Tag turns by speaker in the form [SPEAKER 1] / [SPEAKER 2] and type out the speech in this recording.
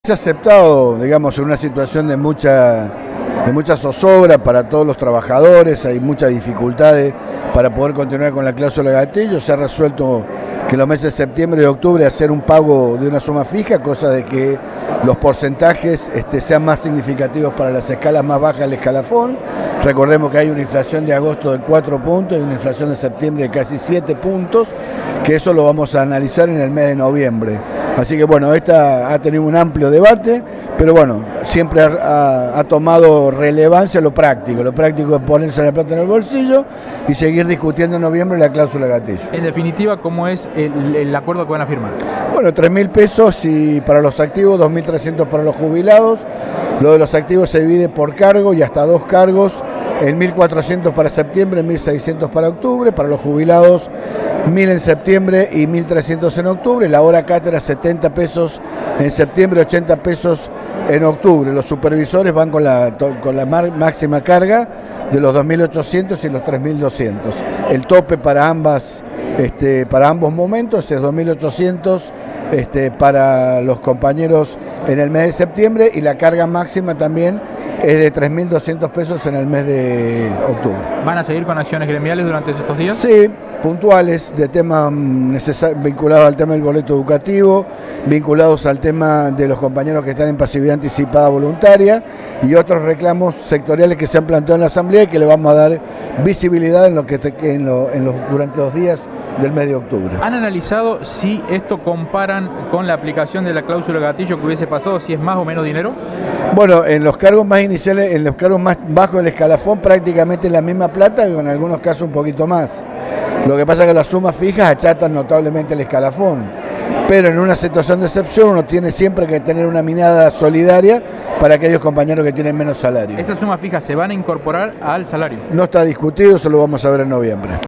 [SPEAKER 1] Se ha aceptado, digamos, en una situación de mucha zozobra para todos los trabajadores, hay muchas dificultades para poder continuar con la cláusula de gatillo. Se ha resuelto que en los meses de septiembre y octubre hacer un pago de una suma fija, cosa de que los porcentajes sean más significativos para las escalas más bajas del escalafón. Recordemos que hay una inflación de agosto de 4 puntos y una inflación de septiembre de casi 7 puntos, que eso lo vamos a analizar en el mes de noviembre. Así que bueno, esta ha tenido un amplio debate, pero bueno, siempre ha tomado relevancia lo práctico. Lo práctico es ponerse la plata en el bolsillo y seguir discutiendo en noviembre la cláusula de gatillo.
[SPEAKER 2] En definitiva, ¿cómo es el acuerdo que van a firmar?
[SPEAKER 1] Bueno, 3.000 pesos y para los activos, 2.300 para los jubilados. Lo de los activos se divide por cargo y hasta 2 cargos. En 1.400 para septiembre, 1.600 para octubre. Para los jubilados, 1.000 en septiembre y 1.300 en octubre. La hora cátedra, 70 pesos en septiembre, 80 pesos en octubre. Los supervisores van con la máxima carga de los 2.800 y los 3.200. El tope para ambos momentos es 2.800 para los compañeros en el mes de septiembre, y la carga máxima también es de 3.200 pesos en el mes de octubre.
[SPEAKER 2] ¿Van a seguir con acciones gremiales durante estos días?
[SPEAKER 1] Sí, puntuales, de temas vinculados al tema del boleto educativo, vinculados al tema de los compañeros que están en pasividad anticipada voluntaria y otros reclamos sectoriales que se han planteado en la Asamblea y que le vamos a dar visibilidad durante los días del mes de octubre.
[SPEAKER 2] ¿Han analizado si esto comparan con la aplicación de la cláusula de gatillo que hubiese pasado, si es más o menos dinero?
[SPEAKER 1] Bueno, en los cargos más iniciales, en los cargos más bajos del escalafón, prácticamente la misma plata, y en algunos casos un poquito más. Lo que pasa es que las sumas fijas achatan notablemente el escalafón, pero en una situación de excepción uno tiene siempre que tener una mirada solidaria para aquellos compañeros que tienen menos salario.
[SPEAKER 2] ¿Esas sumas fijas se van a incorporar al salario?
[SPEAKER 1] No está discutido, eso lo vamos a ver en noviembre.